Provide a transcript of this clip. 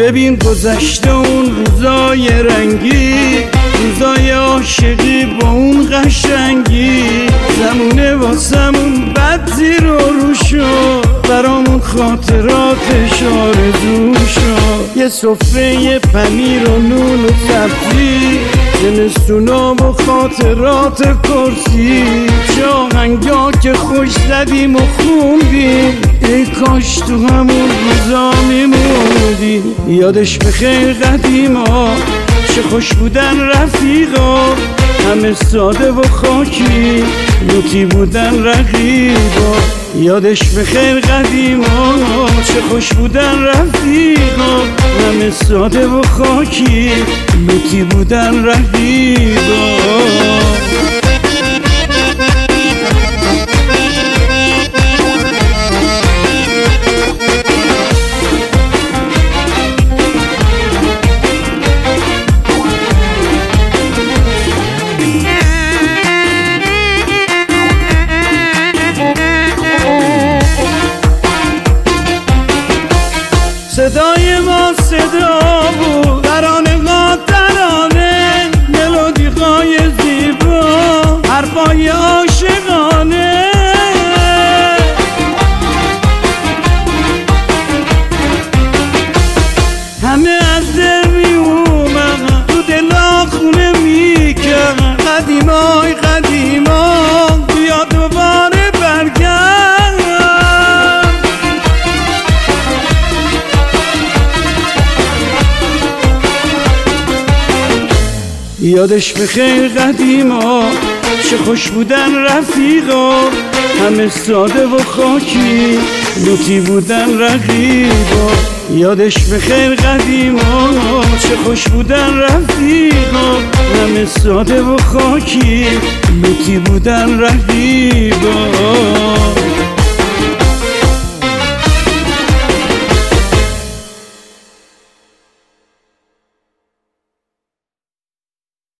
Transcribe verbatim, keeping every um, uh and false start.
ببین گذشته اون روزای رنگی، روزای عاشقی با اون قشنگی، زمونه واسمون بد زیر و رو شد، برامون خاطراتش آرزو شد. یه سفره یه پنیر و نون و سبزی، زمستونا و خاطرات کرسی، چه آهنگا که خوش زدیم و خوندیم، ای کاش تو همون روزا میموندیم. یادش بخیر قدیما، چه خوش بودن رفیقا، همه ساده و خاکی، لوتی بودن رقیبا. یادش بخیر قدیما، چه خوش بودن رفیقا، همه ساده و خاکی، لوتی بودن رقیبا. صدای ما صدا بود، ترانه ما ترانه، ملودی های زیبا، حرفای عاشقانه. همه از دل می اومد، تو دلا خونه می کرد، قدیمای قدیما بیا دوباره برگرد. یادش بخیر قدیما، چه خوش بودن رفیقا، همه ساده و خاکی، لوتی بودن رقیبا. یادش بخیر قدیما، چه خوش بودن رفیقا، همه ساده و خاکی، لوتی بودن رقیبا.